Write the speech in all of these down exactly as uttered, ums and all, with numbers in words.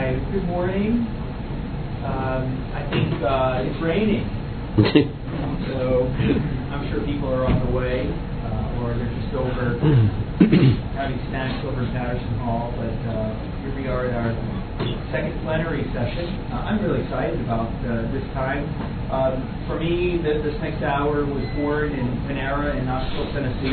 Hi, good morning. Um, I think uh, it's raining, so I'm sure people are on the way, uh, or they're just over having snacks over in Patterson Hall. But uh, here we are at our second plenary session. Uh, I'm really excited about uh, this time. Um, for me, th- this next hour was born in Panera in Knoxville, Tennessee,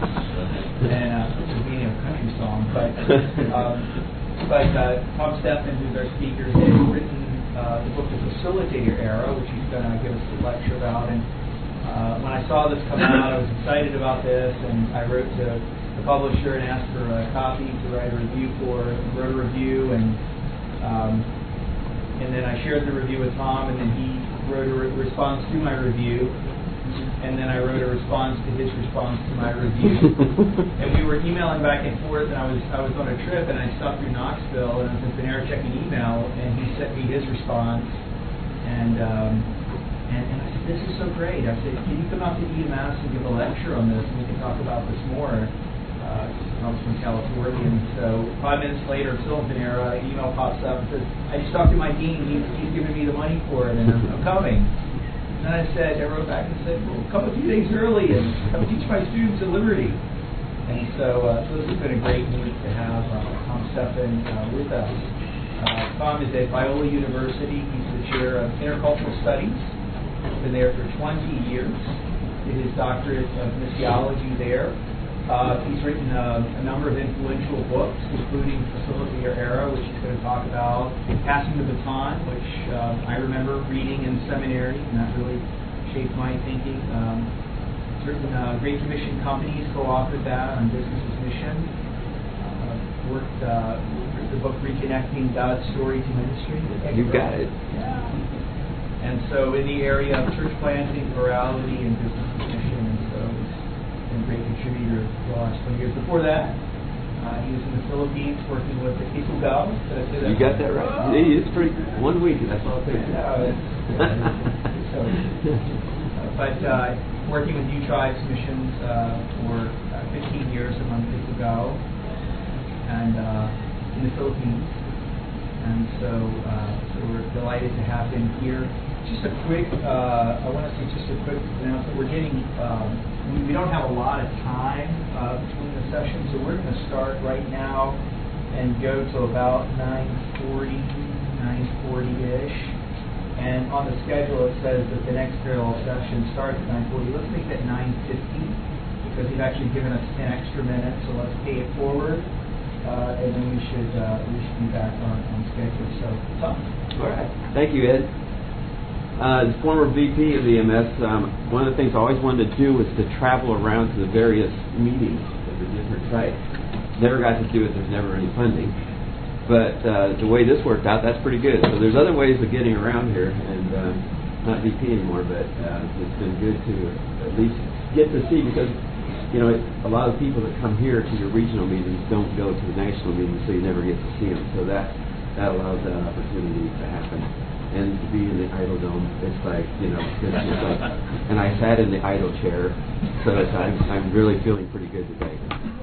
and uh, it's the beginning of a country song, but. Um, But uh, Tom Stephan, who's our speaker, has written uh, the book, The Facilitator Era, which he's going to give us a lecture about. And uh, when I saw this come out, I was excited about this, and I wrote to the publisher and asked for a copy to write a review for. Wrote a review, and um, and then I shared the review with Tom, and then he wrote a re- response to my review. And then I wrote a response to his response to my review. And we were emailing back and forth, and I was I was on a trip, and I stopped through Knoxville, and I was in Panera checking email, and he sent me his response. And, um, and and I said, this is so great. I said, can you come out to E M S and give a lecture on this, and we can talk about this more? Uh, I was from California, and so five minutes later, still in Panera, an email pops up and says, I just talked to my dean. He's, he's giving me the money for it, and I'm, I'm coming. And then I said, I wrote back and said, well, come a few days early and come teach my students at Liberty. And so, uh, so this has been a great week to have uh, Tom Stephan uh, with us. Uh, Tom is at Biola University. He's the chair of intercultural studies. He's been there for twenty years. Did his doctorate of missiology there. Uh, he's written uh, a number of influential books, including Facilitator Era, which he's going to talk about, Passing the Baton, which uh, I remember reading in seminary, and that really shaped my thinking. Um, he's written uh, Great Commission Companies, co-authored that on Business as Mission. Uh, worked uh, the book Reconnecting God's Story to Ministry. You got it. Yeah. And so in the area of church planting, plurality, and business as Mission, and so a great contributor for the last twenty years. Before that, uh, he was in the Philippines working with the Kikugaw. Did I say that? You got that right. Oh. It's pretty one week, and that's all it takes. Yeah, so, uh, but uh, working with New Tribes missions uh, for uh, fifteen years among Kikugaw and uh, in the Philippines. And so, uh, so we're delighted to have him here. Just a quick, uh, I want to say just a quick announcement. We're getting, um, we, we don't have a lot of time uh, between the sessions, so we're going to start right now and go to about nine forty, nine forty-ish. And on the schedule it says that the next parallel session starts at nine forty. Let's make that nine fifty because they've actually given us ten extra minutes, so let's pay it forward. Uh, and then we should uh, we should be back on, on schedule. So, Tom. All right. Thank you, Ed. Uh, as former V P of E M S, um, one of the things I always wanted to do was to travel around to the various meetings at the different sites. Never got to do it. There's never any funding. But uh, the way this worked out, that's pretty good. So there's other ways of getting around here, and um, not V P anymore, but uh, it's been good to at least get to see because, you know, a lot of people that come here to your regional meetings don't go to the national meetings, so you never get to see them. So that, that allows that opportunity to happen. And to be in the Idol Dome, it's like, you know, it's just like, and I sat in the Idol chair, so it's, I'm, I'm really feeling pretty good today.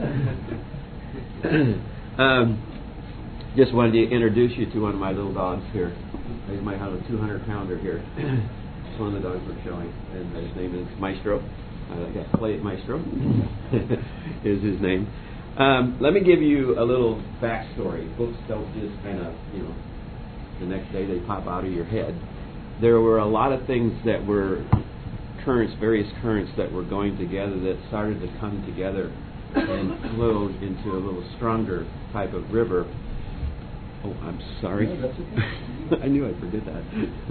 um, just wanted to introduce you to one of my little dogs here. I might have a two hundred pounder here. It's one of the dogs we're showing, and his name is Maestro. I got to play it, Maestro, is his name. Um, let me give you a little backstory. Books don't just kind of, you know, the next day they pop out of your head. There were a lot of things that were currents, various currents that were going together that started to come together and flowed into a little stronger type of river. Oh, I'm sorry. No, that's okay. I knew I'd forget that.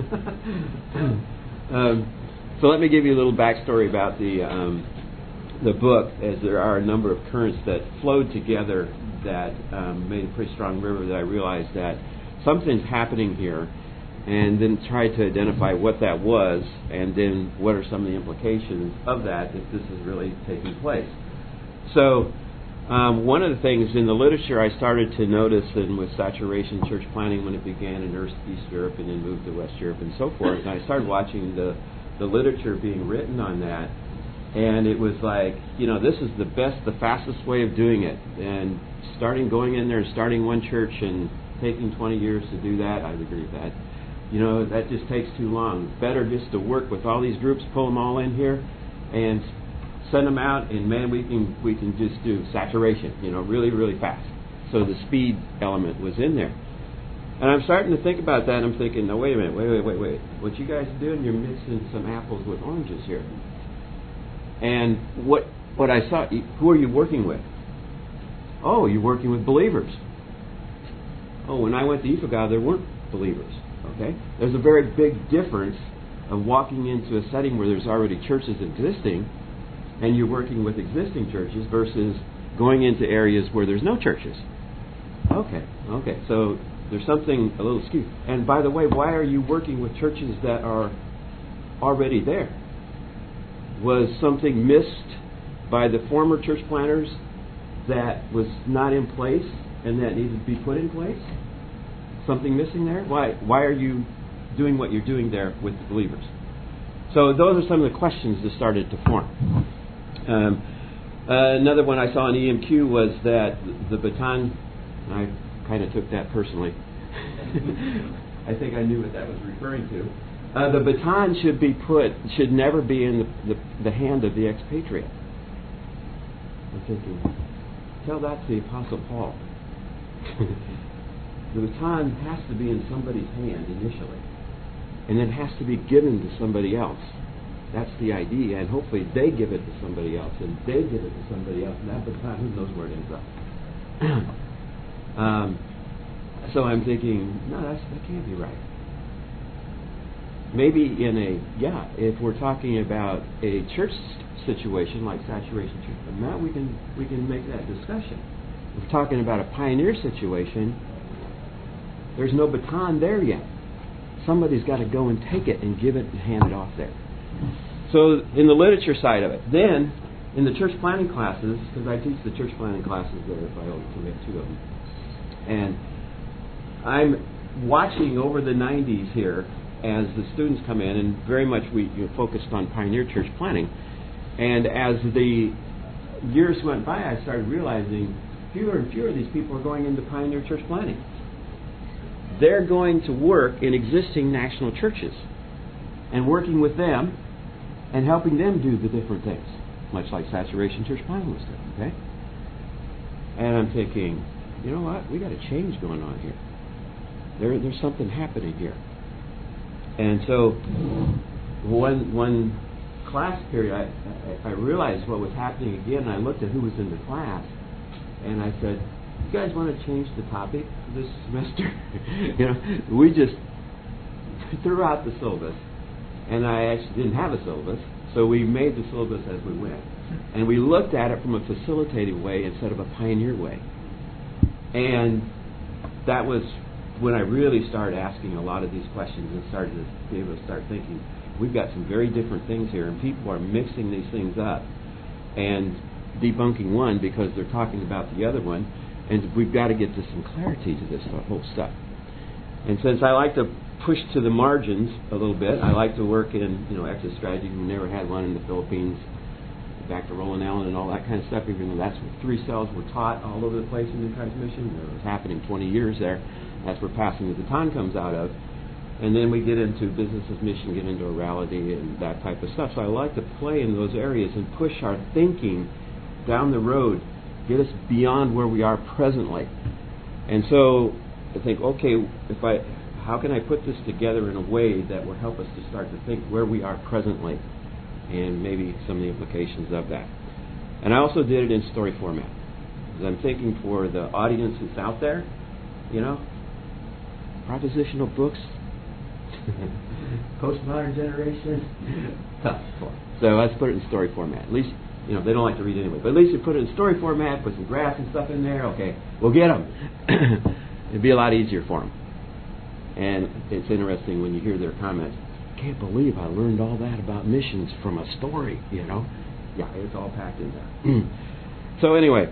um, so let me give you a little backstory about the um, the book, as there are a number of currents that flowed together that um, made a pretty strong river that I realized that something's happening here, and then try to identify what that was, and then what are some of the implications of that if this is really taking place. So um, one of the things in the literature I started to notice, and with saturation church planting when it began in East Europe and then moved to West Europe and so forth, and I started watching the, the literature being written on that, and it was like, you know, this is the best, the fastest way of doing it, and starting going in there and starting one church and taking twenty years to do that, I'd agree with that. You know, that just takes too long. Better just to work with all these groups, pull them all in here, and send them out, and man, we can we can just do saturation, you know, really, really fast. So the speed element was in there. And I'm starting to think about that, and I'm thinking, no, wait a minute, wait, wait, wait, wait. What you guys are doing, you're mixing some apples with oranges here. And what what I saw, who are you working with? Oh, you're working with believers. Oh, when I went to Ifugao, there weren't believers. Okay? There's a very big difference of walking into a setting where there's already churches existing, and you're working with existing churches versus going into areas where there's no churches. Okay, okay, so there's something a little skewed. And by the way, why are you working with churches that are already there? Was something missed by the former church planners that was not in place and that needed to be put in place? Something missing there? Why why are you doing what you're doing there with the believers? So those are some of the questions that started to form. Um, uh, another one I saw in E M Q was that the baton, I kind of took that personally. I think I knew what that was referring to. Uh, the baton should be put, should never be in the, the, the hand of the expatriate. I'm thinking, tell that to the Apostle Paul. The baton has to be in somebody's hand initially, and then has to be given to somebody else. That's the idea, and hopefully they give it to somebody else, and they give it to somebody else, and that baton, who knows where it ends up. um, so I'm thinking, no, that's, that can't be right. Maybe in a, yeah, if we're talking about a church situation like Saturation Church, now we can we can make that discussion. If we're talking about a pioneer situation, there's no baton there yet. Somebody's got to go and take it and give it and hand it off there. So in the literature side of it. Then, in the church planning classes, because I teach the church planning classes there at Biola, so we have two of them. And I'm watching over the nineties here as the students come in, and very much we you know, focused on pioneer church planning. And as the years went by, I started realizing fewer and fewer of these people are going into pioneer church planning. They're going to work in existing national churches and working with them and helping them do the different things, much like Saturation Church Planning was doing, okay? And I'm thinking, you know what? We got a change going on here. There, there's something happening here. And so one one class period, I, I, I realized what was happening again, and I looked at who was in the class, and I said, you guys want to change the topic this semester? you know, we just threw out the syllabus, and I actually didn't have a syllabus, so we made the syllabus as we went. And we looked at it from a facilitative way instead of a pioneer way. And that was when I really started asking a lot of these questions and started to be able to start thinking, we've got some very different things here, and people are mixing these things up and debunking one because they're talking about the other one, and we've got to get to some clarity to this whole stuff. And since I like to push to the margins a little bit, I like to work in, you know, exit strategy. We never had one in the Philippines. Back to Roland Allen and all that kind of stuff, even though that's where three cells were taught all over the place in the transmission. It was happening twenty years there. That's where Passing the Baton comes out of. And then we get into business as mission, get into orality and that type of stuff. So I like to play in those areas and push our thinking down the road, get us beyond where we are presently. And so I think, okay, if I, how can I put this together in a way that will help us to start to think where we are presently and maybe some of the implications of that. And I also did it in story format. Because I'm thinking for the audience that's out there, you know, propositional books, postmodern generation, tough. So let's put it in story format. At least, you know, they don't like to read anyway, but at least you put it in story format, put some graphs and stuff in there, okay, we'll get them. It'd be a lot easier for them. And it's interesting when you hear their comments, can't believe I learned all that about missions from a story, you know. Yeah, it's all packed in there. So anyway,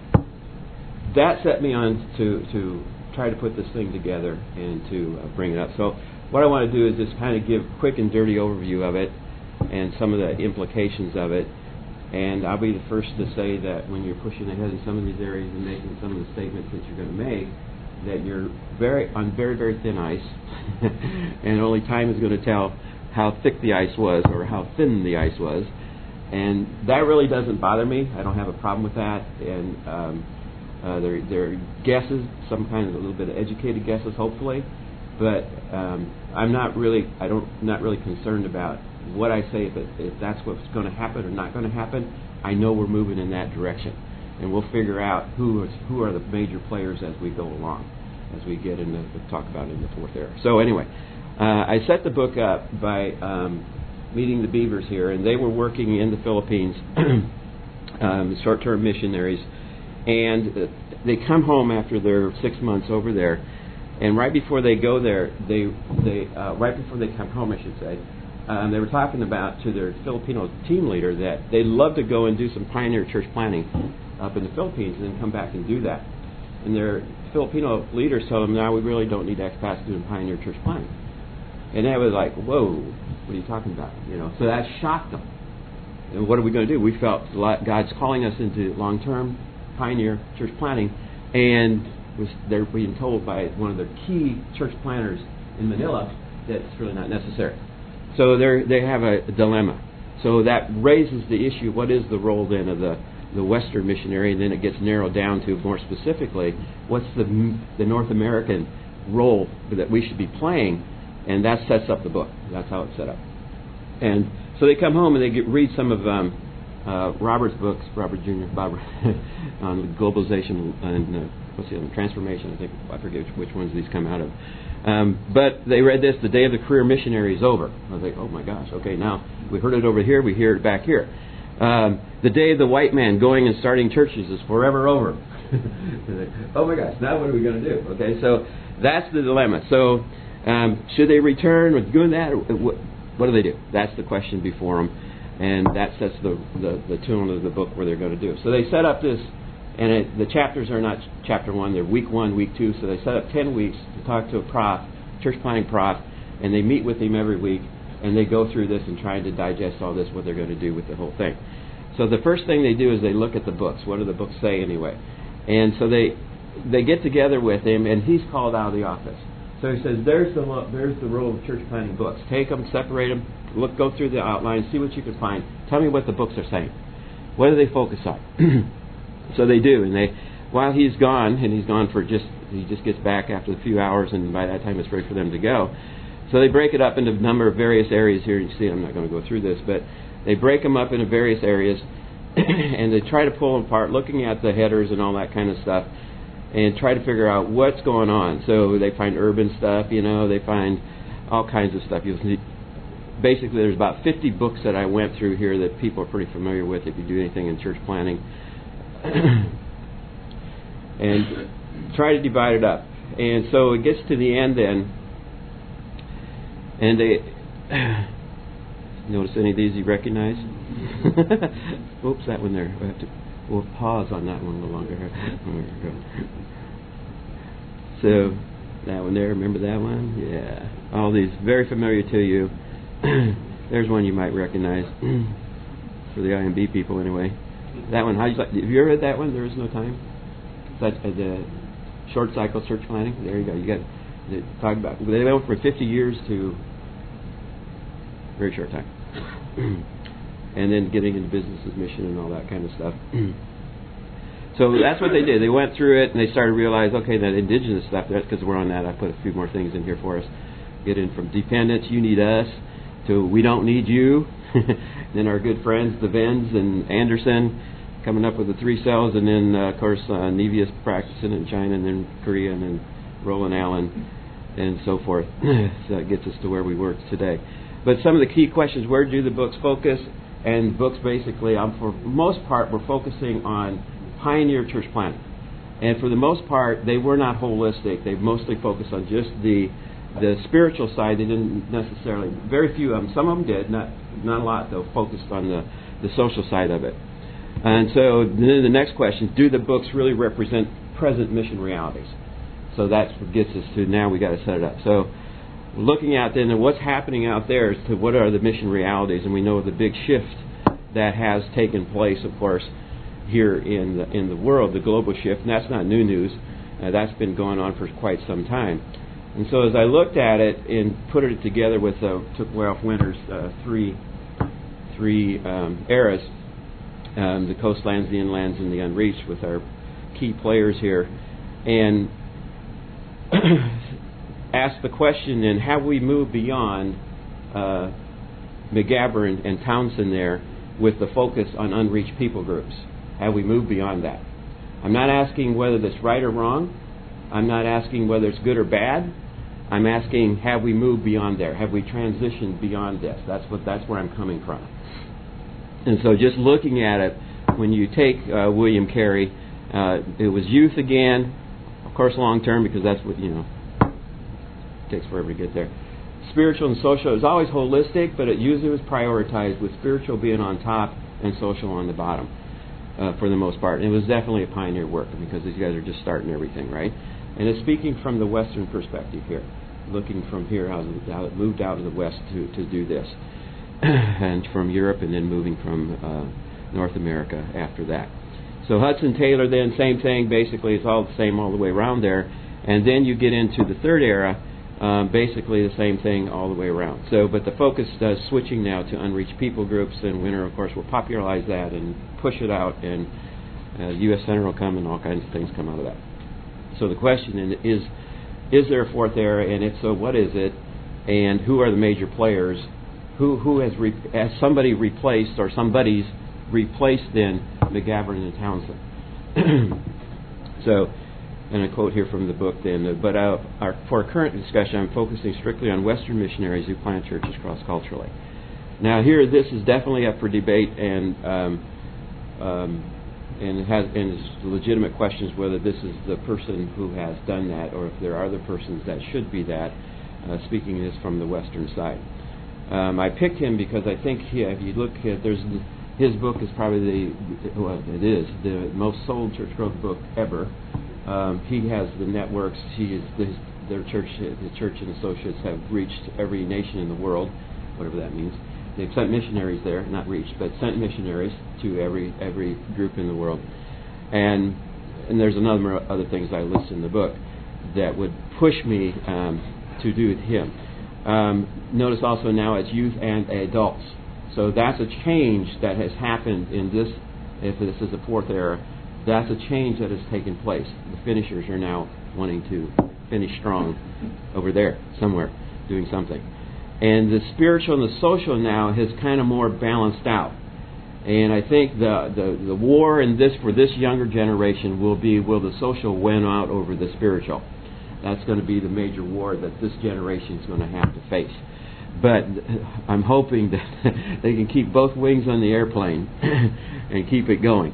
that set me on to, to try to put this thing together and to uh, bring it up. So what I want to do is just kind of give a quick and dirty overview of it and some of the implications of it. And I'll be the first to say that when you're pushing ahead in some of these areas and making some of the statements that you're going to make, that you're very on very, very thin ice, and only time is going to tell how thick the ice was or how thin the ice was. And that really doesn't bother me. I don't have a problem with that. And um, uh, they're, they're guesses, some kind of a little bit of educated guesses, hopefully. But um, I'm not really, I don't, not really concerned about what I say, if, it, if that's what's going to happen or not going to happen. I know we're moving in that direction, and we'll figure out who is, who are the major players as we go along, as we get into we'll talk about it in the fourth era. So anyway, uh, I set the book up by um, meeting the Beavers here, and they were working in the Philippines, um, short-term missionaries, and uh, they come home after their six months over there, and right before they go there, they they uh, right before they come home, I should say. Um, they were talking about to their Filipino team leader that they'd love to go and do some pioneer church planting up in the Philippines and then come back and do that. And their Filipino leaders told them, no, we really don't need expats doing pioneer church planting. And that was like, whoa, what are you talking about? You know, so that shocked them. And what are we going to do? We felt God's calling us into long-term pioneer church planting, and was they're being told by one of their key church planters in Manila that it's really not necessary. So they they have a, a dilemma. So that raises the issue, what is the role then of the, the Western missionary? And then it gets narrowed down to more specifically, what's the the North American role that we should be playing? And that sets up the book. That's how it's set up. And so they come home and they get, read some of um, uh, Robert's books, Robert Junior Bob, on globalization and uh, what's the other, transformation. I think I forget which, which ones these come out of. Um, but they read this, the day of the career missionary is over. I was like, oh my gosh, okay, now we heard it over here, we hear it back here. Um, the day of the white man going and starting churches is forever over. Oh my gosh, now what are we going to do? Okay, so that's the dilemma. So um, should they return with doing that? Or what, what do they do? That's the question before them, and that sets the, the, the tone of the book where they're going to do. So they set up this. And it, the chapters are not chapter one, they're week one, week two. So they set up ten weeks to talk to a prof, church planting prof, and they meet with him every week, and they go through this and try to digest all this, what they're going to do with the whole thing. So the first thing they do is they look at the books. What do the books say anyway? And so they they get together with him, and he's called out of the office. So he says, there's the lo- there's the role of church planting books. Take them, separate them, look, go through the outline, see what you can find. Tell me what the books are saying. What do they focus on? So they do, and they, while he's gone, and he's gone for just, he just gets back after a few hours, and by that time it's ready for them to go. So they break it up into a number of various areas here. You see, I'm not going to go through this, but they break them up into various areas, and they try to pull them apart, looking at the headers and all that kind of stuff, and try to figure out what's going on. So they find urban stuff, you know, they find all kinds of stuff. You'll see, basically, there's about fifty books that I went through here that people are pretty familiar with if you do anything in church planting. And try to divide it up. And so it gets to the end then, and they notice any of these you recognize? Oops, that one there. We'll, have to, we'll pause on that one a little longer. There we go. So that one there, remember that one? Yeah. All these very familiar to you. There's one you might recognize for the I M B people anyway. That one, how you like? Have you ever read that one? There is no time. That uh, the short cycle church planting. There you go. You got they talk about. They went from fifty years to very short time, and then getting into business's mission and all that kind of stuff. So that's what they did. They went through it and they started to realize, okay, that indigenous stuff. Because we're on that, I put a few more things in here for us. Get in from dependence, you need us, to we don't need you. Then our good friends, the Venns and Anderson, coming up with the three cells, and then uh, of course uh, Nevius practicing in China, and then Korea, and then Roland Allen, and so forth. So that gets us to where we work today. But some of the key questions: where do the books focus? And books basically, um, for most part, were focusing on pioneer church planting, and for the most part, they were not holistic. They mostly focused on just the the spiritual side. They didn't necessarily. Very few of them. Some of them did, not not a lot though. Focused on the the social side of it. And so then the next question: do the books really represent present mission realities? So that's what gets us to now. We got to set it up. So looking at then what's happening out there as to what are the mission realities, and we know the big shift that has taken place, of course, here in the in the world, the global shift, and that's not new news. Uh, that's been going on for quite some time. And so as I looked at it and put it together with, uh, took Ralph Winter's uh, three three um, eras, um, the coastlands, the inlands, and the unreached, with our key players here, and asked the question, then, have we moved beyond uh, McGavran and Townsend there with the focus on unreached people groups? Have we moved beyond that? I'm not asking whether that's right or wrong. I'm not asking whether it's good or bad. I'm asking, have we moved beyond there? Have we transitioned beyond this? That's what. That's where I'm coming from. And so just looking at it, when you take uh, William Carey, uh, it was youth again, of course long term, because that's what, you know, it takes forever to get there. Spiritual and social, it was always holistic, but it usually was prioritized with spiritual being on top and social on the bottom uh, for the most part. And it was definitely a pioneer work, because these guys are just starting everything, right? And it's speaking from the Western perspective here, looking from here how, how it moved out of the West to, to do this. And from Europe, and then moving from uh, North America after that. So Hudson Taylor, then same thing. Basically, it's all the same all the way around there. And then you get into the third era, um, basically the same thing all the way around. So, but the focus does switching now to unreached people groups, and Winter, of course, will popularize that and push it out, and uh, U S Center will come, and all kinds of things come out of that. So the question is, is there a fourth era, and if so, what is it, and who are the major players? Who who has, re, has somebody replaced, or somebody's replaced then McGavran and Townsend? So, and a quote here from the book then, but uh, our, for our current discussion, I'm focusing strictly on Western missionaries who plant churches cross-culturally. Now here, this is definitely up for debate, and um, um, and it has and it's legitimate questions whether this is the person who has done that, or if there are other persons that should be that, uh, speaking this from the Western side. Um, I picked him because I think he, if you look at, there's his book is probably the, well, it is the most sold church growth book ever. Um, he has the networks. He is the, their church, the church and associates have reached every nation in the world, whatever that means. They've sent missionaries there, not reached, but sent missionaries to every every group in the world. And and there's a number of other things I list in the book that would push me um, to do with him. Um, notice also now it's youth and adults. So that's a change that has happened in this, if this is a fourth era, that's a change that has taken place. The finishers are now wanting to finish strong over there, somewhere, doing something. And the spiritual and the social now has kind of more balanced out. And I think the, the, the war in this for this younger generation will be, will the social win out over the spiritual? That's going to be the major war that this generation is going to have to face. But I'm hoping that they can keep both wings on the airplane and keep it going.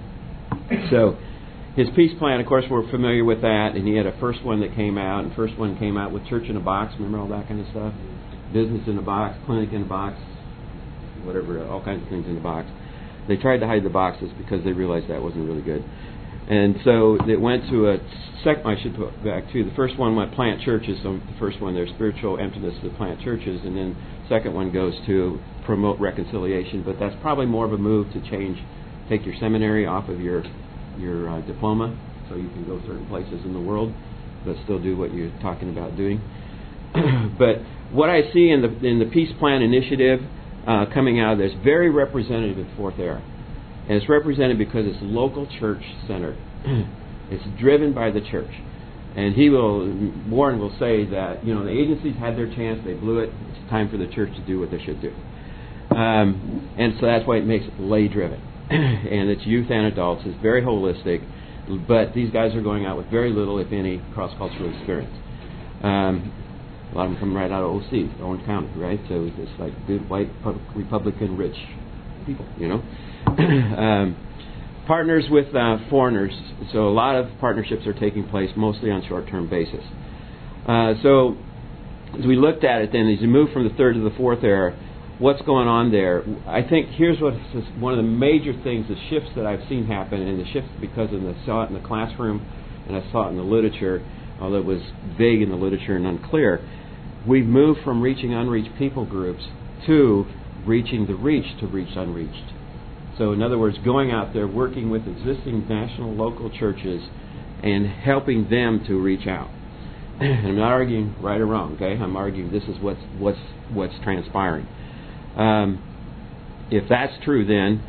So his peace plan, of course, we're familiar with that. And he had a first one that came out. And first one came out with church in a box. Remember all that kind of stuff? Business in a box, clinic in a box, whatever, all kinds of things in a box. They tried to hide the boxes because they realized that wasn't really good. And so it went to a second, I should put back to, the first one went plant churches. So the first one, there's spiritual emptiness to plant churches. And then second one goes to promote reconciliation. But that's probably more of a move to change, take your seminary off of your your uh, diploma so you can go certain places in the world, but still do what you're talking about doing. But what I see in the in the Peace Plan Initiative uh, coming out of this, very representative of the Fourth Era. And it's represented because it's local church centered. It's driven by the church. And he will, Warren will say that, you know, the agencies had their chance, they blew it, it's time for the church to do what they should do. Um, and so that's why it makes it lay driven. And it's youth and adults, it's very holistic, but these guys are going out with very little, if any, cross-cultural experience. Um, a lot of them come right out of O C, Orange County, right? So it's like good white Republican rich people, you know. um, partners with uh, foreigners, so a lot of partnerships are taking place mostly on short-term basis. Uh, so as we looked at it then, as you move from the third to the fourth era, what's going on there? I think here's what one of the major things, the shifts that I've seen happen, and the shifts because of the, I saw it in the classroom and I saw it in the literature, although it was vague in the literature and unclear. We've moved from reaching unreached people groups to reaching the reached to reach unreached. So in other words, going out there, working with existing national, local churches and helping them to reach out. I'm not arguing right or wrong, okay? I'm arguing this is what's what's what's transpiring. Um, if that's true, then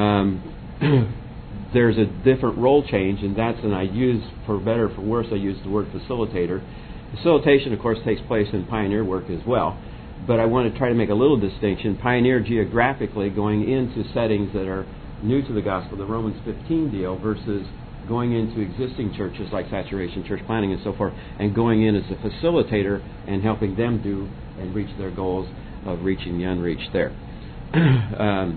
um, there's a different role change, and that's, and I use, for better or for worse, I use the word facilitator. Facilitation, of course, takes place in pioneer work as well, but I want to try to make a little distinction. Pioneer geographically, going into settings that are new to the gospel, the Romans fifteen deal, versus going into existing churches like Saturation Church Planting and so forth, and going in as a facilitator and helping them do and reach their goals of reaching the unreached there. um,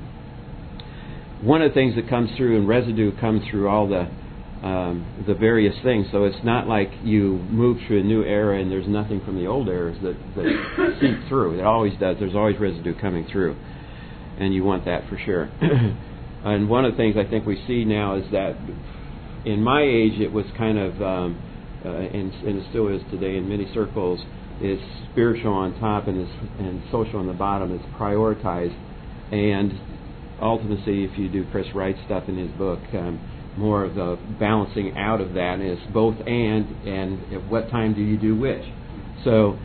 one of the things that comes through, and residue comes through all the um, the various things, so it's not like you move through a new era and there's nothing from the old eras that, that seep through. It always does. There's always residue coming through, and you want that for sure. And one of the things I think we see now is that in my age, it was kind of, um, uh, and, and it still is today in many circles, is spiritual on top and, is, and social on the bottom. It's prioritized. And ultimately, if you do Chris Wright's stuff in his book, um, more of the balancing out of that is both and, and at what time do you do which. So,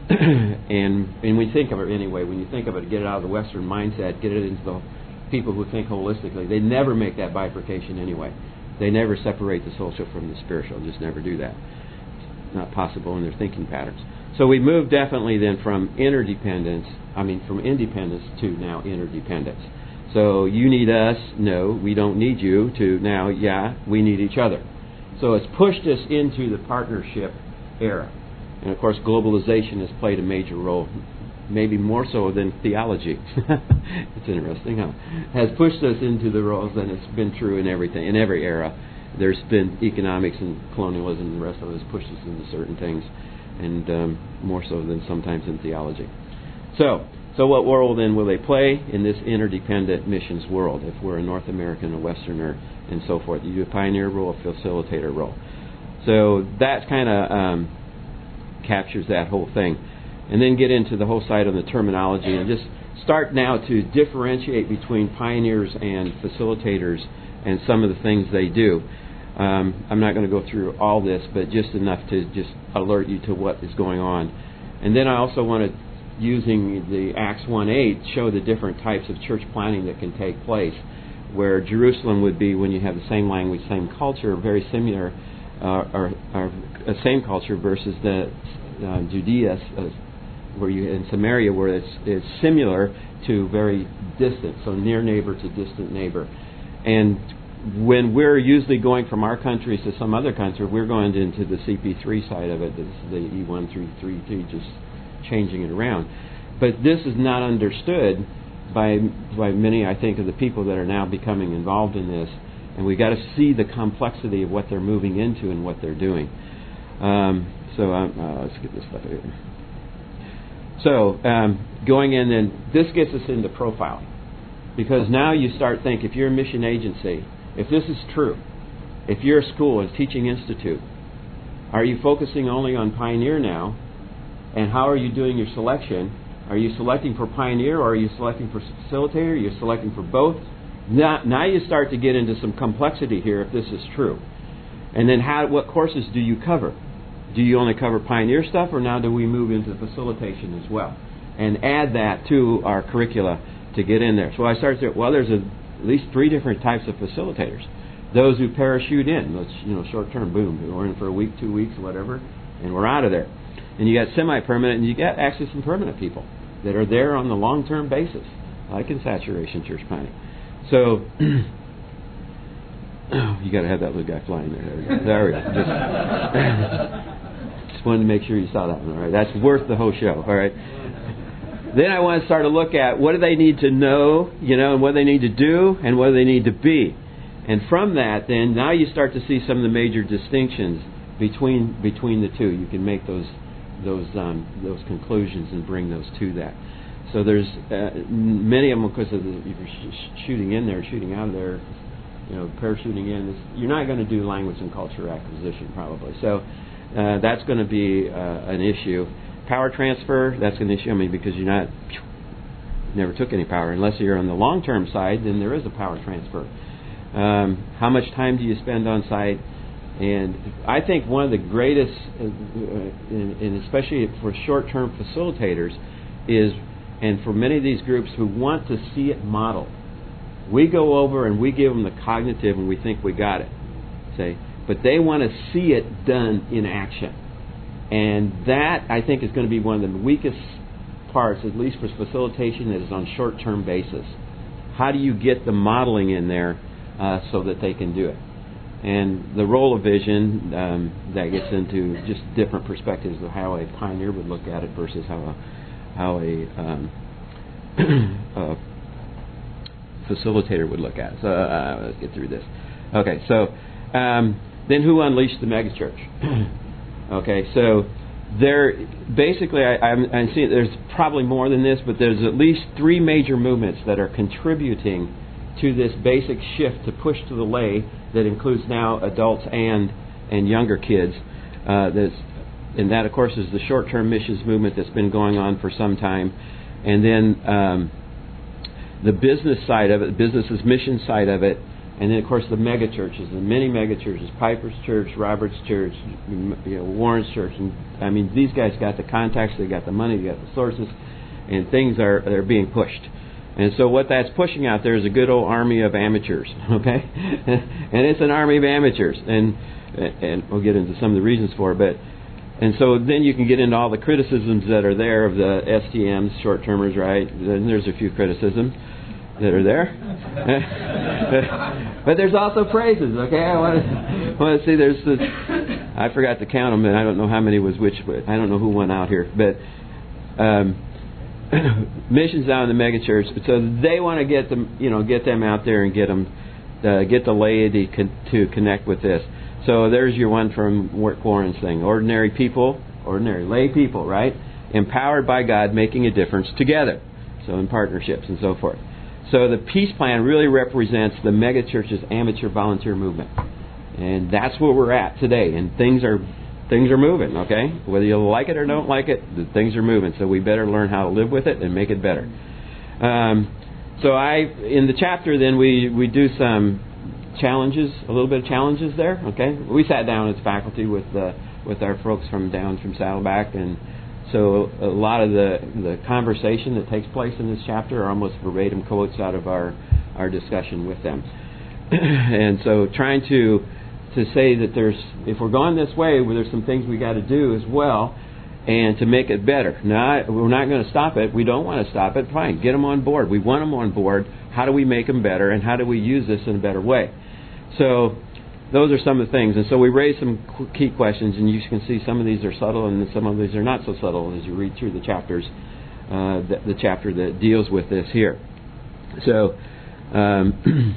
and, and we think of it anyway, when you think of it, get it out of the Western mindset, get it into the people who think holistically. They never make that bifurcation anyway. They never separate the social from the spiritual. Just never do that. It's not possible in their thinking patterns. So we move definitely then from interdependence, I mean from independence to now interdependence. So you need us, no, we don't need you, to now, yeah, we need each other. So it's pushed us into the partnership era. And of course globalization has played a major role, maybe more so than theology. It's interesting, huh? Has pushed us into the roles, and it's been true in everything, in every era. There's been economics and colonialism and the rest of it has pushed us into certain things, and um, more so than sometimes in theology. So, so what role then will they play in this interdependent missions world? If we're a North American, a Westerner, and so forth, you do a pioneer role, a facilitator role. So that kind of um, captures that whole thing. And then get into the whole side on the terminology and just start now to differentiate between pioneers and facilitators and some of the things they do. Um, I'm not going to go through all this, but just enough to just alert you to what is going on. And then I also want to, using the Acts one eight, show the different types of church planting that can take place, where Jerusalem would be when you have the same language, same culture, very similar, uh, or, or uh, same culture versus the uh, Judea, uh, where you in Samaria, where it's, it's similar to very distant, so near neighbor to distant neighbor. And when we're usually going from our countries to some other country, we're going into the C P three side of it, the E one through three, just changing it around. But this is not understood by by many, I think, of the people that are now becoming involved in this. And we've got to see the complexity of what they're moving into and what they're doing. Um, so um, uh, let's get this stuff here. So, um, going in, and this gets us into profiling. Because now you start thinking, if you're a mission agency, if this is true, if you're a school, a teaching institute, are you focusing only on pioneer now? And how are you doing your selection? Are you selecting for pioneer, or are you selecting for facilitator? Are you selecting for both? Now, now you start to get into some complexity here if this is true. And then how, what courses do you cover? Do you only cover pioneer stuff, or now do we move into facilitation as well? And add that to our curricula to get in there. So I started to say, well, there's a, at least three different types of facilitators. Those who parachute in, let's, you know, short-term, boom, we're in for a week, two weeks, whatever, and we're out of there. And you got semi-permanent, and you got actually some permanent people that are there on the long-term basis, like in Saturation Church Planting. So you got to have that little guy flying there. There we go. There we go. Just, just wanted to make sure you saw that one. All right, that's worth the whole show. All right. Then I want to start to look at what do they need to know, you know, and what they need to do, and what do they need to be. And from that, then now you start to see some of the major distinctions between between the two. You can make those those um, those conclusions and bring those to that. So there's uh, many of them, because of the, if you're sh- shooting in there, shooting out of there, you know, parachuting in, this, you're not going to do language and culture acquisition probably. So uh, that's going to be uh, an issue. Power transfer, that's an issue. I mean, because you're not, never took any power. Unless you're on the long-term side, then there is a power transfer. Um, how much time do you spend on site? And I think one of the greatest, uh, and, and especially for short-term facilitators, is, and for many of these groups who want to see it modeled, we go over and we give them the cognitive and we think we got it, say, but they want to see it done in action. And that, I think, is going to be one of the weakest parts, at least for facilitation, that is on short-term basis. How do you get the modeling in there uh, so that they can do it? And the role of vision, um, that gets into just different perspectives of how a pioneer would look at it versus how a, how a, um, a facilitator would look at it. So uh, let's get through this. Okay, so um, then who unleashed the megachurch? Okay, so there basically, I, I'm, I'm seeing there's probably more than this, but there's at least three major movements that are contributing to this basic shift to push to the lay that includes now adults and and younger kids. Uh, that's, and that, of course, is the short-term missions movement that's been going on for some time. And then um, the business side of it, the business's mission side of it, and then, of course, the mega churches, the many mega churches, Piper's Church, Robert's Church, you know, Warren's Church. And I mean, these guys got the contacts, they got the money, they got the sources, and things are they're being pushed. And so what that's pushing out there is a good old army of amateurs, okay? And it's an army of amateurs, and and we'll get into some of the reasons for it. But and so then you can get into all the criticisms that are there of the S T Ms, short-termers, right? Then there's a few criticisms that are there. But there's also praises, okay? I want to, want to see there's this, I forgot to count them, and I don't know how many was which, but I don't know who went out here. But um, missions out in the megachurch, so they want to get them, you know, get them out there and get them, uh, get the laity con- to connect with this. So there's your one from Warren's thing: ordinary people, ordinary lay people, right? Empowered by God, making a difference together. So in partnerships and so forth. So the peace plan really represents the megachurch's amateur volunteer movement, and that's where we're at today. And things are things are moving, okay? Whether you like it or don't like it, the things are moving. So we better learn how to live with it and make it better. Um, so I, in the chapter, then we, we do some challenges, a little bit of challenges there, okay? We sat down as faculty with uh, with our folks from down from Saddleback, and so a lot of the, the conversation that takes place in this chapter are almost verbatim quotes out of our, our discussion with them. And so trying to to say that there's, if we're going this way, well, there's some things we got to do as well, and to make it better. Now, we're not going to stop it. We don't want to stop it. Fine, get them on board. We want them on board. How do we make them better, and how do we use this in a better way? So those are some of the things. And so we raised some key questions, and you can see some of these are subtle and some of these are not so subtle as you read through the chapters, uh, the, the chapter that deals with this here. So um,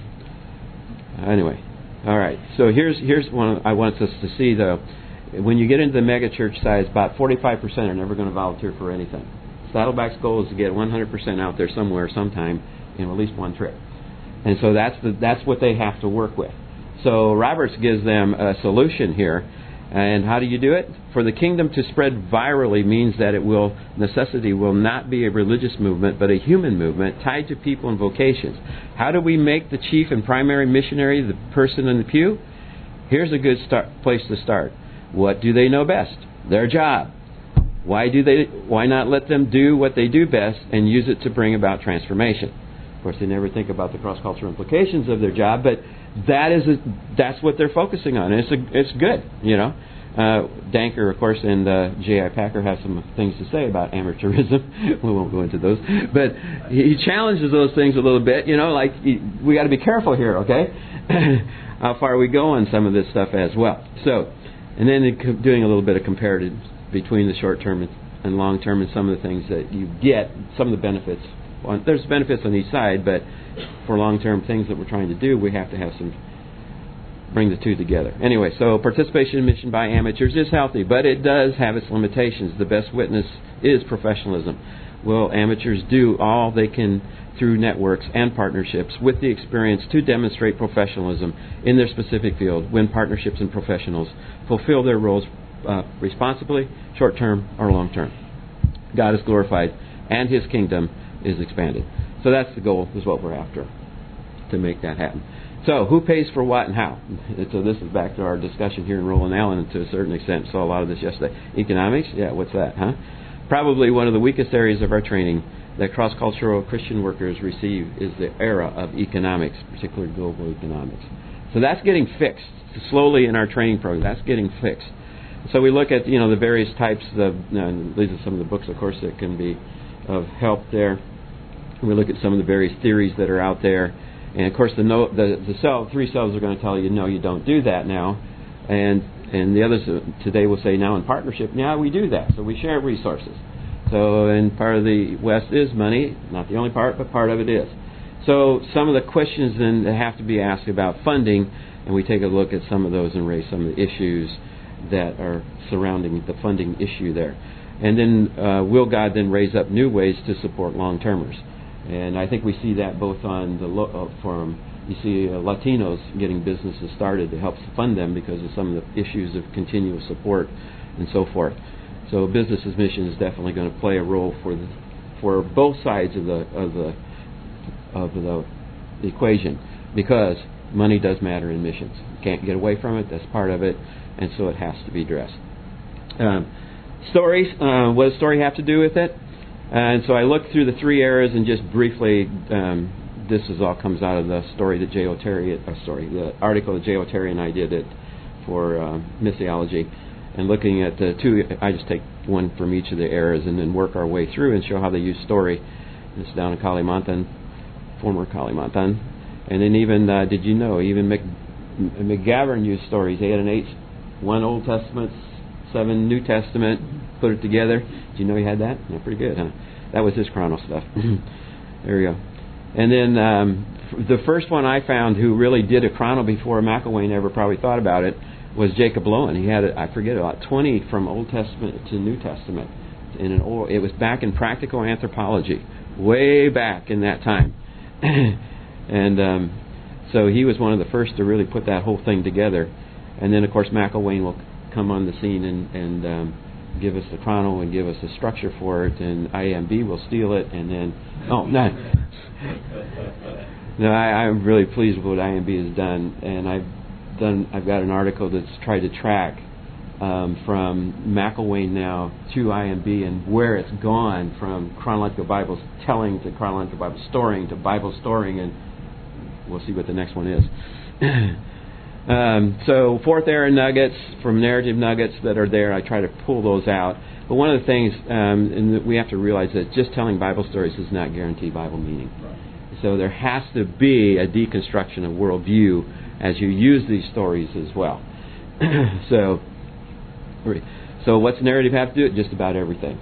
anyway, all right. So here's here's one I want us to see, though. When you get into the mega church size, about forty-five percent are never going to volunteer for anything. Saddleback's goal is to get one hundred percent out there somewhere, sometime, in at least one trip. And so that's the, that's what they have to work with. So Roberts gives them a solution here. And how do you do it? For the kingdom to spread virally means that it will, necessity will not be a religious movement, but a human movement tied to people and vocations. How do we make the chief and primary missionary the person in the pew? Here's a good start, place to start. What do they know best? Their job. Why do they? Why not let them do what they do best and use it to bring about transformation? Of course, they never think about the cross-cultural implications of their job, but that is a, that's what they're focusing on. And it's a, it's good, you know. Uh, Danker, of course, and uh, J I Packer have some things to say about amateurism. We won't go into those, but he challenges those things a little bit. You know, like we got to be careful here, okay? How far we go on some of this stuff as well. So, and then doing a little bit of comparative between the short term and long term, and some of the things that you get, some of the benefits. There's benefits on each side, but for long-term things that we're trying to do, we have to have some, bring the two together. Anyway, so participation in mission by amateurs is healthy, but it does have its limitations. The best witness is professionalism. Will amateurs do all they can through networks and partnerships with the experience to demonstrate professionalism in their specific field when partnerships and professionals fulfill their roles uh, responsibly, short-term or long-term? God is glorified and His kingdom is expanded. So that's the goal, is what we're after. to make that happen. So, who pays for what and how? And so this is back to our discussion here in Roland Allen to a certain extent. Saw a lot of this yesterday. Economics? Yeah, what's that, huh? Probably one of the weakest areas of our training that cross-cultural Christian workers receive is the era of economics, particularly global economics. So that's getting fixed slowly in our training program. That's getting fixed. So we look at, you know, the various types of, and these are some of the books, of course, that can be of help there. We look at some of the various theories that are out there. And, of course, the no, the, the cell, three cells are going to tell you, no, you don't do that now. And and the others today will say, now in partnership, yeah, we do that. So we share resources. So, and part of the West is money. Not the only part, but part of it is. So some of the questions then that have to be asked about funding, and we take a look at some of those and raise some of the issues that are surrounding the funding issue there. And then uh, will God then raise up new ways to support long-termers? And I think we see that both on the lo- uh, forum. You see uh, Latinos getting businesses started to help fund them because of some of the issues of continual support and so forth. So business as mission is definitely going to play a role for the, for both sides of the of the of the equation, because money does matter in missions. You can't get away from it. That's part of it, and so it has to be addressed. Um, stories. Uh, what does story have to do with it? And so I looked through the three eras and just briefly, um, this is all comes out of the story that J. O. Terry, uh, sorry, the article that J. O. Terry and I did it for uh, missiology, and looking at the two. I just take one from each of the eras and then work our way through and show how they use story. This is down in Kalimantan, former Kalimantan, and then even uh, did you know even Mc, McGavern used stories. They had an eight, one Old Testament, seven New Testament. Put it together. Did you know he had that? Yeah, pretty good, huh? That was his chrono stuff. There we go. And then um, f- the first one I found who really did a chrono before McElwain ever probably thought about it was Jacob Lowen. He had, I forget, about twenty from Old Testament to New Testament. In an old, it was back in practical anthropology, way back in that time. and um, so he was one of the first to really put that whole thing together. And then, of course, McElwain will come on the scene and, and um, give us the chrono and give us the structure for it, and I A M B will steal it, and then oh no, no, I, I'm really pleased with what I A M B has done, and I've done. I've got an article that's tried to track um, from McElwain now to I A M B and where it's gone from chronological Bible telling to chronological Bible storing to Bible storing, and we'll see what the next one is. Um, so fourth era nuggets from narrative nuggets that are there, I try to pull those out. But one of the things, um, and that we have to realize that just telling Bible stories does not guarantee Bible meaning. Right. So there has to be a deconstruction of worldview as you use these stories as well. so, so what's narrative have to do? Just about everything.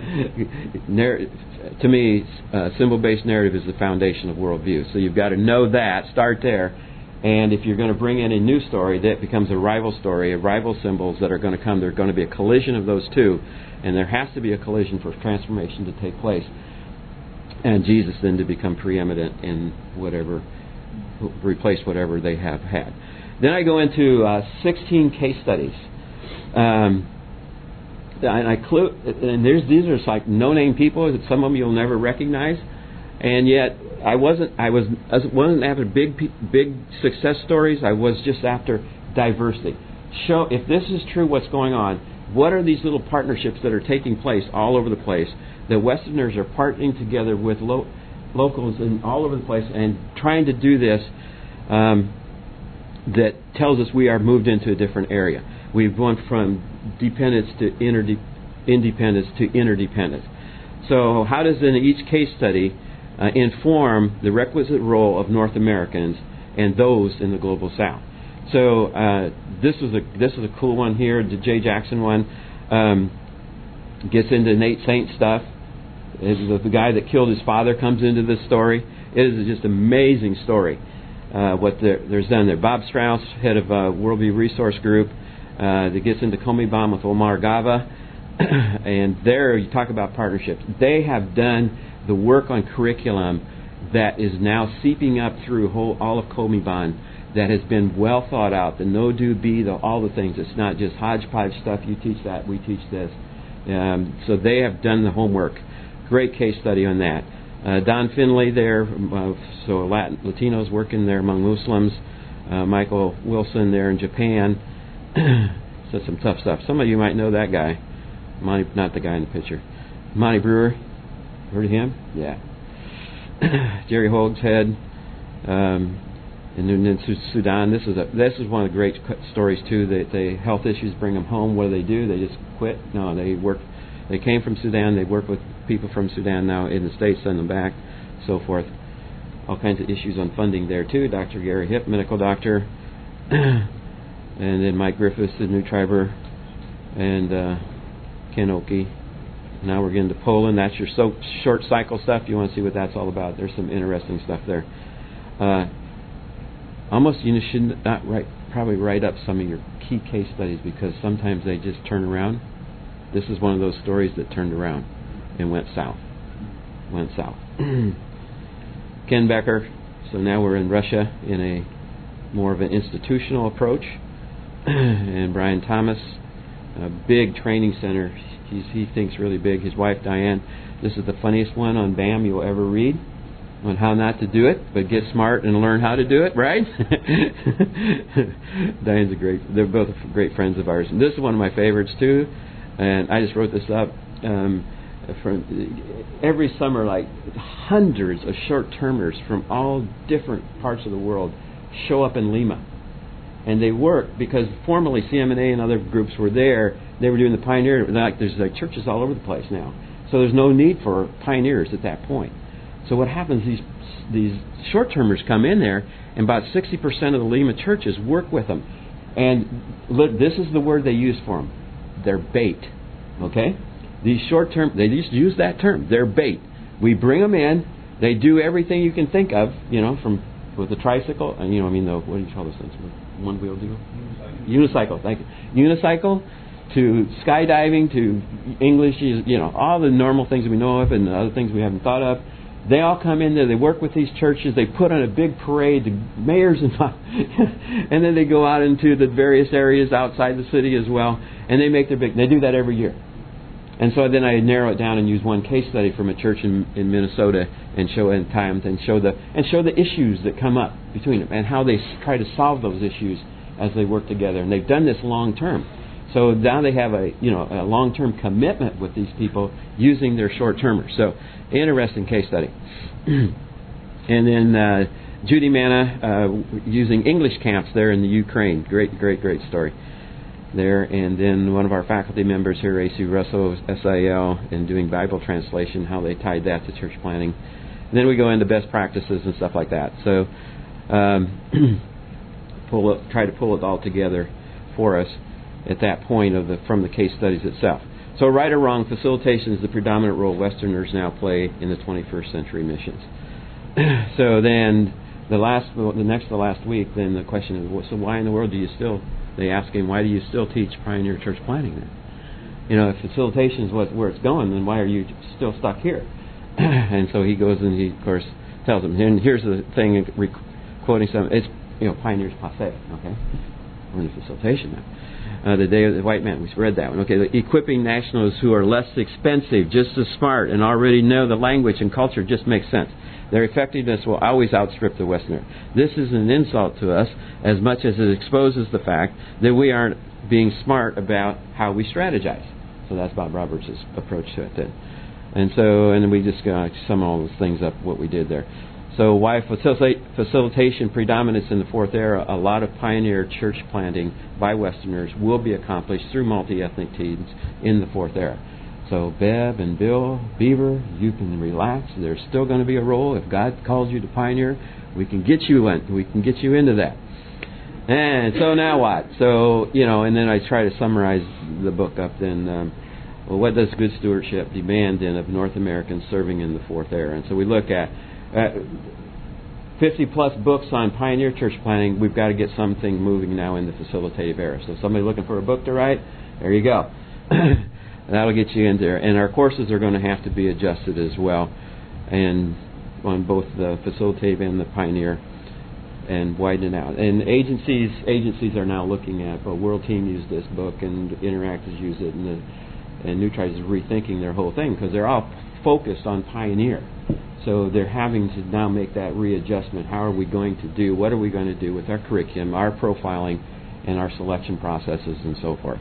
Narr- to me, uh, symbol-based narrative is the foundation of worldview. So you've got to know that, start there. And if you're going to bring in a new story, that becomes a rival story, a rival symbols that are going to come. There's going to be a collision of those two, and there has to be a collision for transformation to take place. And Jesus then to become preeminent in whatever, replace whatever they have had. Then I go into uh, sixteen case studies. Um, and I clue, and there's these are like no-name people that some of them you'll never recognize, and yet I wasn't. I was. I wasn't after big, big success stories. I was just after diversity. Show if this is true, what's going on? What are these little partnerships that are taking place all over the place? The Westerners are partnering together with lo- locals in all over the place and trying to do this. Um, that tells us we are moved into a different area. We've gone from dependence to interde- independence to interdependence. So, how does then each case study Uh, inform the requisite role of North Americans and those in the global South? So uh, this is a this is a cool one here. The Jay Jackson one um, gets into Nate Saint stuff. The, the guy that killed his father comes into this story. It is just an amazing story. Uh, what there, there's done there. Bob Strauss, head of uh, Worldview Resource Group, uh, that gets into Comibon with Omar Gava, and there you talk about partnerships. They have done the work on curriculum that is now seeping up through whole, all of Comibon, that has been well thought out, the no, do, be, the, all the things. It's not just hodgepodge stuff, you teach that, we teach this. Um, so they have done the homework. Great case study on that. Uh, Don Finley there, uh, so Latin, Latinos working there among Muslims. Uh, Michael Wilson there in Japan. Said some tough stuff. Some of you might know that guy. Monty, not the guy in the picture. Monty Brewer. Heard of him? Yeah. Jerry Hogshead. Um, and then in Sudan, this is a this is one of the great stories too. That the health issues bring them home. What do they do? They just quit? No, they work. They came from Sudan. They work with people from Sudan now in the States, send them back, so forth. All kinds of issues on funding there too. Doctor Gary Hipp, medical doctor, and then Mike Griffiths, the new triber, and uh, Ken Oki. Now we're getting to Poland. That's your so short cycle stuff. You want to see what that's all about? There's some interesting stuff there. Uh, almost you should not write, probably write up some of your key case studies because sometimes they just turn around. This is one of those stories that turned around and went south. Went south. Ken Becker. So now we're in Russia in a more of an institutional approach. And Brian Thomas, a big training center. He's, he thinks really big. His wife Diane. This is the funniest one on B A M you'll ever read on how not to do it, but get smart and learn how to do it. Right? Diane's a great. They're both great friends of ours. And this is one of my favorites too. And I just wrote this up. Um, from every summer, like hundreds of short-termers from all different parts of the world show up in Lima. And they work because formerly C M N A and other groups were there. They were doing the pioneer. Like there's like churches all over the place now, so there's no need for pioneers at that point. So what happens? These these short-termers come in there, and about sixty percent of the Lima churches work with them. And look, this is the word they use for them. They're bait. Okay, these short-term. They just use that term. They're bait. We bring them in. They do everything you can think of. You know, from with a tricycle, and you know, I mean, the what do you call those things? One wheel deal? Unicycle. Unicycle, thank you. Unicycle to skydiving to English, you know, all the normal things we know of and the other things we haven't thought of. They all come in there, they work with these churches, they put on a big parade, the mayors and and then they go out into the various areas outside the city as well, and they make their big, they do that every year. And so then I narrow it down and use one case study from a church in, in Minnesota and show and time and show the and show the issues that come up between them and how they try to solve those issues as they work together. And they've done this long term. So now they have a you know a long term commitment with these people using their short termers. So interesting case study. And then uh, Judy Mana uh, using English camps there in the Ukraine. Great, great, great story there. And then one of our faculty members here, A C Russell, S I L, and doing Bible translation, how they tied that to church planting. And then we go into best practices and stuff like that. So um, pull it, try to pull it all together for us at that point of the from the case studies itself. So right or wrong, facilitation is the predominant role Westerners now play in the twenty-first century missions. So then the last, the next to last week, then the question is, so why in the world do you still? They ask him, why do you still teach pioneer church planting then? You know, if facilitation is what, where it's going, then why are you still stuck here? And so he goes and he, of course, tells them. And here's the thing, quoting some, it's, you know, pioneers passe, okay? We're in facilitation now. Uh, the Day of the White Man, we read that one. Okay, the equipping nationals who are less expensive, just as smart, and already know the language and culture just makes sense. Their effectiveness will always outstrip the Westerner. This is an insult to us as much as it exposes the fact that we aren't being smart about how we strategize. So that's Bob Roberts' approach to it then. And so, and we just uh, sum all those things up, what we did there. So why facilitate, facilitation predominates in the fourth era? A lot of pioneer church planting by Westerners will be accomplished through multi-ethnic teams in the fourth era. So Bev and Bill, Beaver, you can relax. There's still going to be a role. If God calls you to pioneer, we can get you in. We can get you into that. And so now what? So, you know, and then I try to summarize the book up then. Um, well, what does good stewardship demand then of North Americans serving in the fourth era? And so we look at uh, fifty plus books on pioneer church planting. We've got to get something moving now in the facilitative era. So somebody looking for a book to write, there you go. That'll get you in there. And our courses are going to have to be adjusted as well, and on both the facilitative and the pioneer, and widen it out. And agencies agencies are now looking at, well, World Team used this book, and Interactors use it, and the, and New Tribes is rethinking their whole thing because they're all focused on pioneer. So they're having to now make that readjustment. How are we going to do? What are we going to do with our curriculum, our profiling, and our selection processes, and so forth?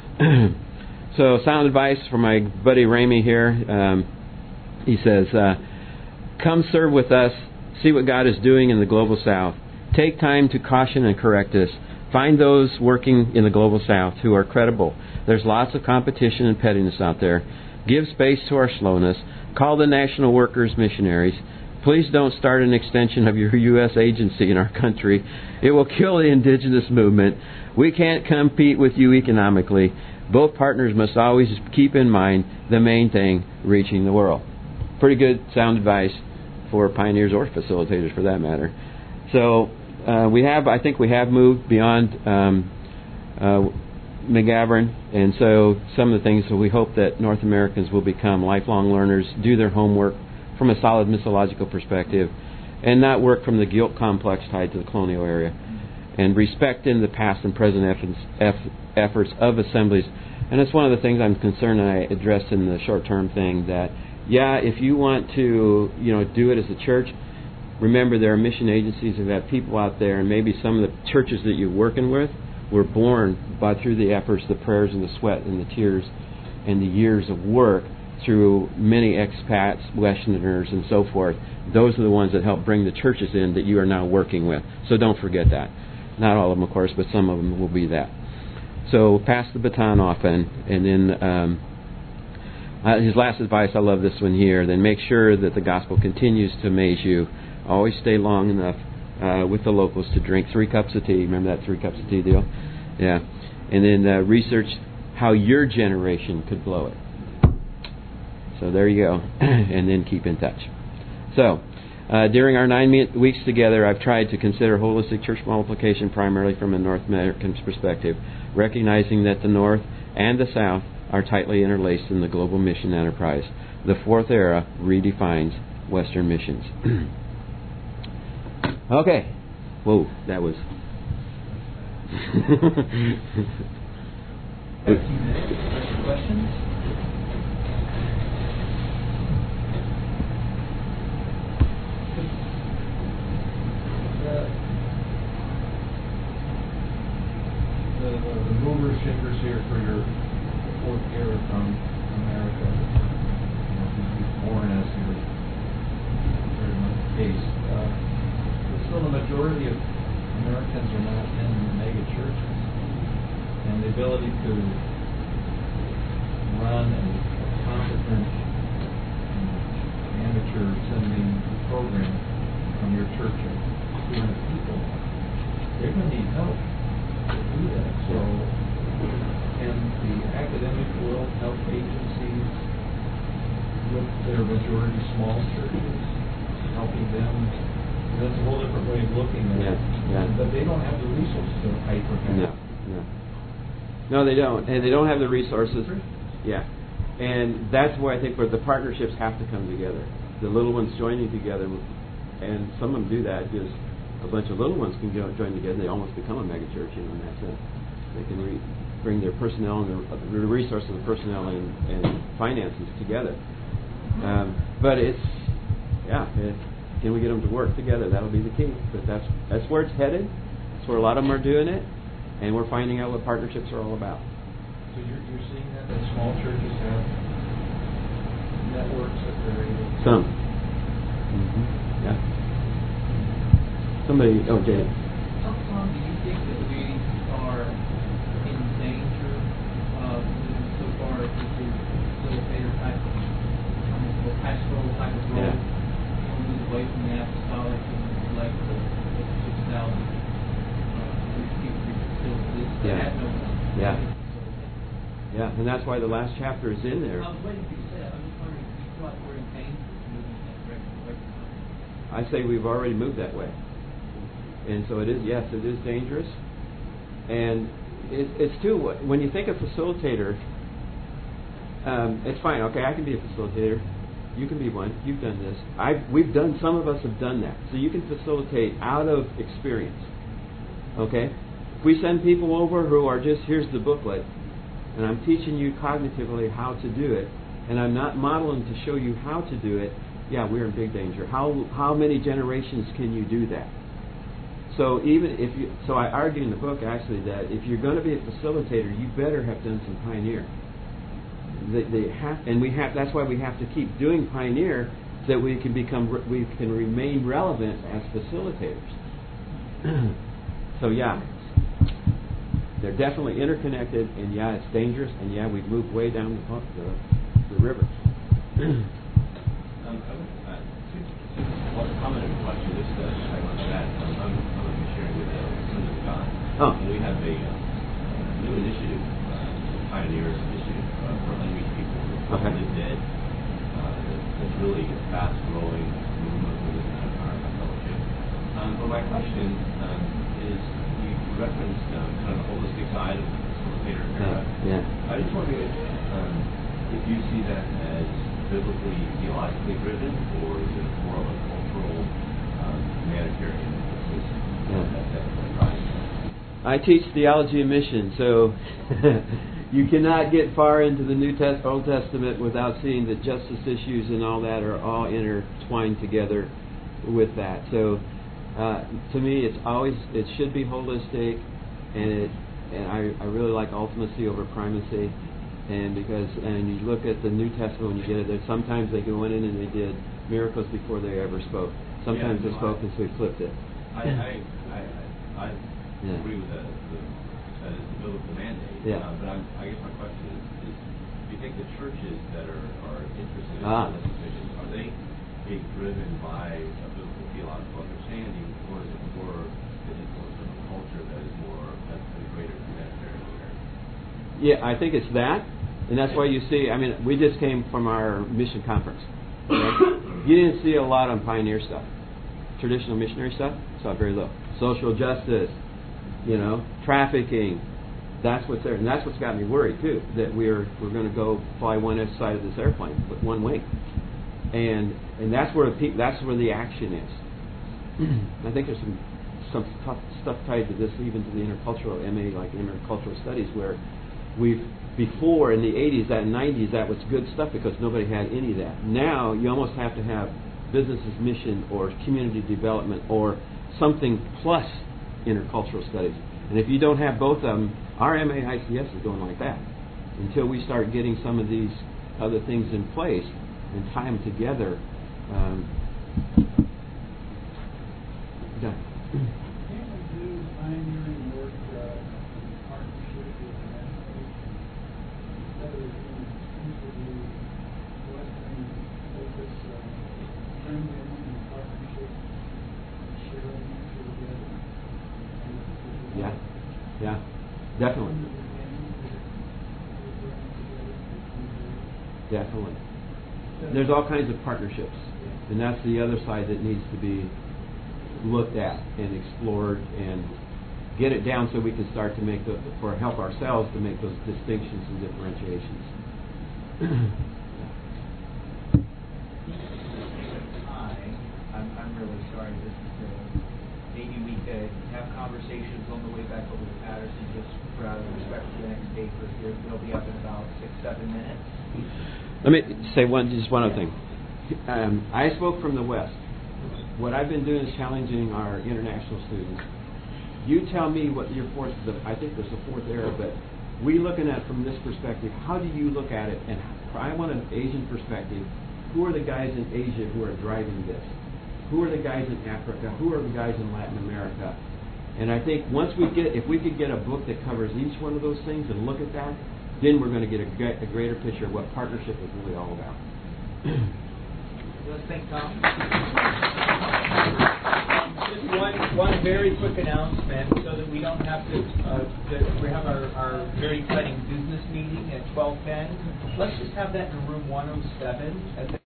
So, sound advice from my buddy Ramey here. Um, he says, uh, "Come serve with us. See what God is doing in the Global South. Take time to caution and correct us. Find those working in the Global South who are credible. There's lots of competition and pettiness out there. Give space to our slowness. Call the national workers missionaries. Please don't start an extension of your U S agency in our country. It will kill the indigenous movement. We can't compete with you economically. Both partners must always keep in mind the main thing, reaching the world." Pretty good sound advice for pioneers or facilitators, for that matter. So uh, we have, I think we have moved beyond um, uh, McGavran, and so some of the things that we hope that North Americans will become lifelong learners, do their homework from a solid missiological perspective, and not work from the guilt complex tied to the colonial area, and respect in the past and present efforts of assemblies. And it's one of the things I'm concerned, and I addressed in the short-term thing, that yeah, if you want to, you know, do it as a church, remember there are mission agencies that have people out there, and maybe some of the churches that you're working with were born by through the efforts, the prayers, and the sweat, and the tears, and the years of work through many expats, Westerners, and so forth. Those are the ones that help bring the churches in that you are now working with. So don't forget that. Not all of them, of course, but some of them will be that. So pass the baton off, and, and then um, uh, his last advice, I love this one here, then make sure that the gospel continues to amaze you. Always stay long enough uh, with the locals to drink three cups of tea. Remember that three cups of tea deal? Yeah. And then uh, research how your generation could blow it. So there you go. And then keep in touch. So, uh, during our nine weeks together, I've tried to consider holistic church multiplication primarily from a North American perspective, recognizing that the North and the South are tightly interlaced in the global mission enterprise. The fourth era redefines Western missions. Okay. Whoa, that was... Questions? The, the, the movers, shakers here for your fourth era from America, you know, who's born as your very much the case. Uh, but still, the majority of Americans are not in mega churches, and the ability to run a competent amateur sending program from your church of two hundred people, they're going to need help to do that. So, and the academic world help agencies with their majority small churches, helping them. That's a whole different way of looking at Yeah, it. yeah. But they don't have the resources that Piper has. No, no. No, they don't. And they don't have the resources. Yeah. And that's why I think where the partnerships have to come together. The little ones joining together, and some of them do that. Just a bunch of little ones can go, join together, and they almost become a mega church, you know, in that sense. They can re- bring their personnel and their, the resources of personnel and, and finances together. Um, but it's, yeah, it, can we get them to work together? That'll be the key. But that's that's where it's headed. That's where a lot of them are doing it, and we're finding out what partnerships are all about. So you're, you're seeing that, that small churches have networks that they're able to... Some. Mm-hmm. Yeah. Somebody, oh, Jay. How long do you think that we are in danger of moving so far into facilitator type of, I mean, the pastoral type of role? Yeah. We'll move away from the apostolic and like the six thousand people facilities that Yeah. have no one. Yeah. Yeah, and that's why the last chapter is in there. I was waiting for you to say that. I'm just wondering, do you feel like we're in danger of moving in that direction away from that? I say we've already moved that way. And so it is, yes, it is dangerous. And it, it's too, when you think of facilitator, um, it's fine. Okay, I can be a facilitator. You can be one. You've done this. I've, we've done, some of us have done that. So you can facilitate out of experience. Okay? If we send people over who are just, here's the booklet, and I'm teaching you cognitively how to do it, and I'm not modeling to show you how to do it, yeah, we're in big danger. How how many generations can you do that? So even if you, so I argue in the book actually that if you're going to be a facilitator, you better have done some pioneer. They, they have, and we have. That's why we have to keep doing pioneer, so that we can become, we can remain relevant as facilitators. So yeah, they're definitely interconnected, and yeah, it's dangerous, and yeah, we've moved way down the pump, the, the river. um, I would, uh, one comment and question, just uh, I want to add. Um, I'm, I'm going to be sharing with uh, Sons of God. Oh. And we have a uh, new initiative, uh, Pioneers Initiative uh, for unreached people who are Okay. probably dead. Uh, that's really a fast-growing movement within our, our fellowship. Um, but my question um, is, you referenced um, kind of the holistic side of the facilitator era. Yeah. I just wonder if, um, if you see that as biblically, theologically driven, or is it more of a cultural, um, humanitarian emphasis Yeah. that that's driving? I teach theology and mission, so you cannot get far into the New Test- Old Testament without seeing that justice issues and all that are all intertwined together with that. So, uh, to me, it's always it should be holistic, and it and I, I really like ultimacy over primacy, and because and you look at the New Testament when you get it there, sometimes they go in and they did miracles before they ever spoke. Sometimes Yeah, they no, spoke I- and so we flipped it. I, I, I, I Yeah. agree with that. The, that is the biblical mandate. Yeah. Uh, but I'm, I guess my question is, is, do you think the churches that are, are interested in Ah. this vision, are they being driven by a biblical theological understanding, or is it more the influence of a culture that is more that's a greater humanitarian awareness? Yeah, I think it's that, and that's why you see. I mean, we just came from our mission conference. Right? You didn't see a lot on pioneer stuff, traditional missionary stuff. Saw very little. Social justice, you know, trafficking. That's what's there, and that's what's got me worried too. That we're we're going to go fly one side of this airplane with one wing, and and that's where the pe- that's where the action is. I think there's some some tough stuff tied to this, even to the intercultural M A, like intercultural studies, where we've before in the eighties, that nineties, that was good stuff because nobody had any of that. Now you almost have to have business mission or community development or something plus intercultural studies. And if you don't have both of them, our M A I C S is going like that until we start getting some of these other things in place and tie them together. Um, yeah. Can't we do pioneering work uh, in partnership with the national agency? Instead of doing exclusively Western focus, uh, bring them in partnership, share them together. Yeah, yeah, definitely, definitely. There's all kinds of partnerships, and that's the other side that needs to be looked at and explored and get it down so we can start to make the, or help ourselves to make those distinctions and differentiations. Hi, I'm, I'm really sorry. This is uh, maybe we could have conversations on the way back over to Patterson, just for out of respect for the next paper. Here, they'll be up in about six, seven minutes. Let me say one, just one other thing. Um, I spoke from the West. What I've been doing is challenging our international students. You tell me what your fourth, I think there's a fourth era, but we looking at it from this perspective, how do you look at it? And I want an Asian perspective. Who are the guys in Asia who are driving this? Who are the guys in Africa? Who are the guys in Latin America? And I think once we get, if we could get a book that covers each one of those things and look at that, then we're going to get a, a greater picture of what partnership is really all about. Let's thank Tom. Just one, one very quick announcement so that we don't have to, uh, that we have our, our very exciting business meeting at twelve ten. Let's just have that in room one oh seven at the